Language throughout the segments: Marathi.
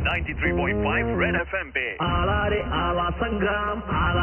93.5 रेड FM पे आला रे आला संग्राम आला.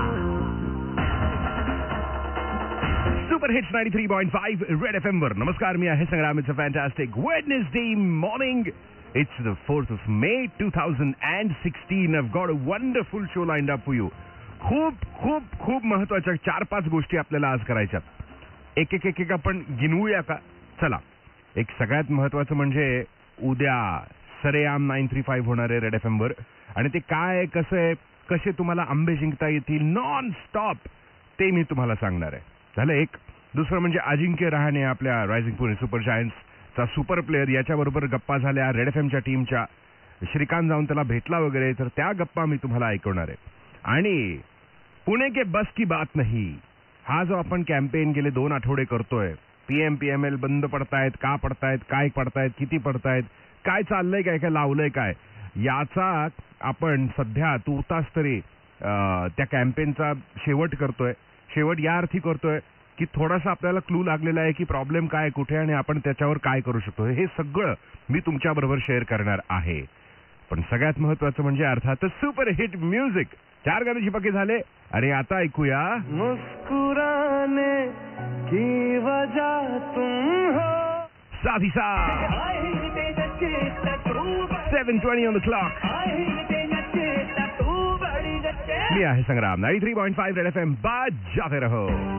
सुपर हिट्स 93.5 रेड FM वर नमस्कार. मी आहे Sangram. It's a fantastic Wednesday morning. It's the 4th of May 2016. I've got a wonderful show lined up for you. खूप महत्वाच्या 4-5 गोष्टी आपल्याला आज करायच्यात. एक आपण गिनवूया का? चला. एक सगळ्यात महत्वाचं म्हणजे उद्या सरेआम 935 होणार आहे रेड FM वर. आणि ते काय कसं आहे, कसे तुम्हाला आंबे जिंकता येतील नॉन स्टॉप, ते मी तुम्हाला सांगणार आहे. झालं एक. दुसरं म्हणजे अजिंक्य रहाणे, आपल्या रायझिंग पुणे सुपर जायंट्सचा सुपर प्लेअर, याच्याबरोबर गप्पा झाल्या रेड FMच्या टीमच्या. श्रीकांत जाऊन त्याला भेटला वगैरे, तर त्या गप्पा मी तुम्हाला ऐकवणार आहे. आणि पुणे के बस की बात नाही, हा जो आपण कॅम्पेन गेले 2 आठवडे करतोय, PML बंद पडतायत, का पडतायत, काय पडतायत, किती पडतायत, काय चाललंय, काय काय लावलंय, काय याचा आपण सध्या तुर्तास तरी त्या कॅम्पेनचा शेवट करतोय. शेवट या अर्थी करतोय की थोडासा आपल्याला क्लू लागलेला आहे की प्रॉब्लेम काय, कुठे, आणि आपण त्याच्यावर काय करू शकतो. हे सगळं मी तुमच्याबरोबर शेअर करणार आहे. पण सगळ्यात महत्वाचं म्हणजे अर्थातच सुपर हिट म्युझिक. 4 गाणे झिपके झाले आणि आता ऐकूया मुस्कुराने की वजह तुम हो. साथ ही साथ 7:20 ऑन द क्लॉक. मी आहे संग्राम. 93.5 रेड FM. बजाते रहो.